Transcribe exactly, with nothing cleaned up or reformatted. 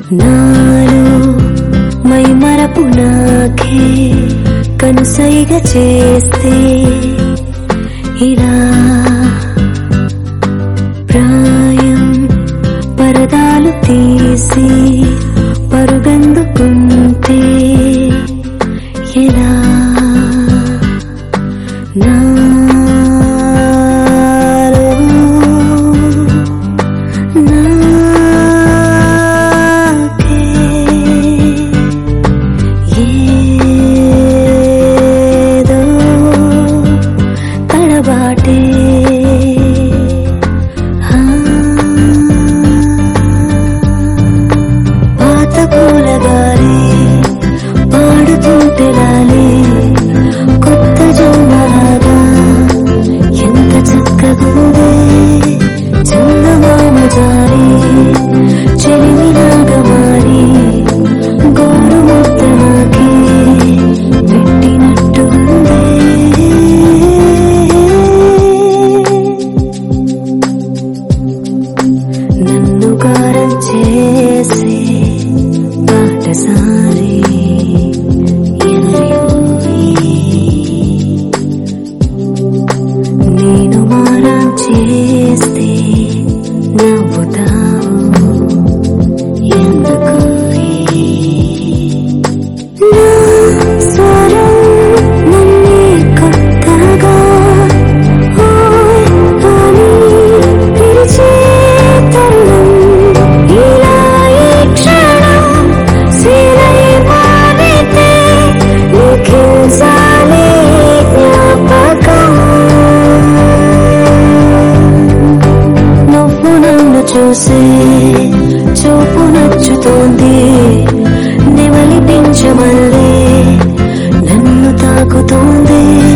నాలో మై మరపు నాకే కనుసైగ చేస్తే ఇలా ప్రాయం పరదాలు తీసి పరుగందుకుంటే ఎలా నాలో నాకే ఏదో తడబాటే పాత పూలగాలి పాడుతుంటే లాలి కొత్త జన్మలాగా ఎంత చక్కగుందే చందమామ జారి చెలిమిలాగా మారి గోరు ముద్ద నాకే పెట్టినట్టు ఉందే నన్ను గారం చేసే బాటసారి నేను మారం చేస్తే నవ్వుతావు ఎందుకు నా స్వరం నన్నే కొత్తగా ఓయ్ అని పిలిచే తరుణం ఇలా ఈ క్షణం శీలై మారితే లిఖించాలి జ్ఞాపకం నువ్వు నన్ను చూసే చూపు నచ్చుతోంది నెమలి పించమల్లే నన్ను తాకుతోంది